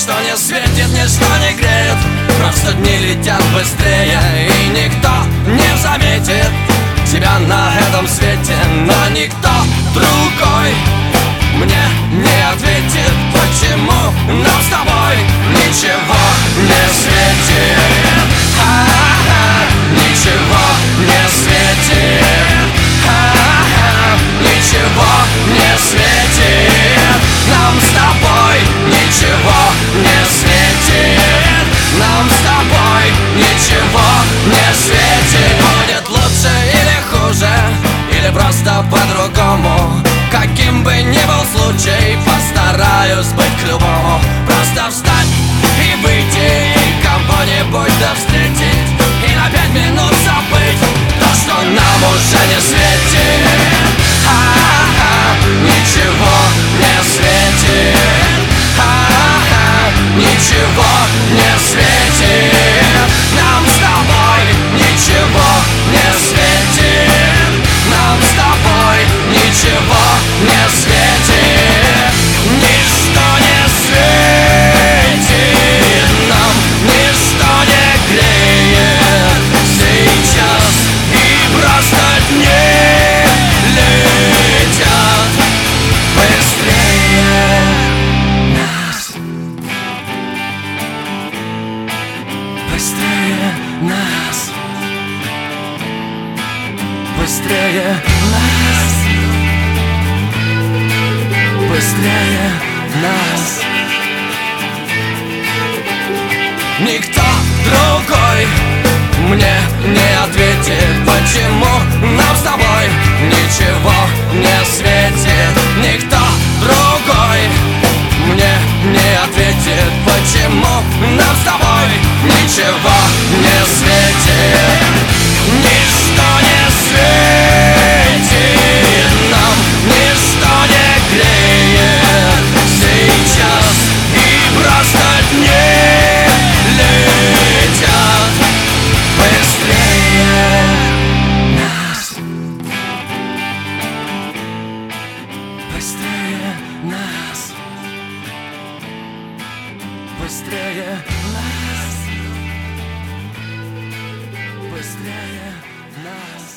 что не светит, ничто не греет. Просто дни летят быстрее, и никто не заметит тебя на этом свете. Но никто другой мне не ответит, почему нам с тобой ничего не светит. Ничего не светит. Ничего не светит. Нам с тобой ничего не светит. Нам с тобой ничего не светит. Будет лучше или хуже, или просто по-другому. Каким бы ни был случай, постараюсь быть к любому. Просто встать и выйти, и кого-нибудь да встретить, и на 5 минут забыть то, что нам уже не светит. Ничего не светит. Ничего не светит. Нам с тобой ничего не светит. Нам с тобой ничего не светит. Ничто не светит. Нам ничто не греет сейчас. И просто дни летят быстрее нас. Быстрее нас. Быстрее нас. Быстрее нас. Никто другой мне не ответит, почему нам с тобой ничего не светит. Никто другой мне не ответит, почему нам с тобой ничего не светит. Ничто не светит. Нам ничто не греет сейчас. И просто дни летят быстрее нас. Быстрее нас. Быстрее нас. Быстрее нас.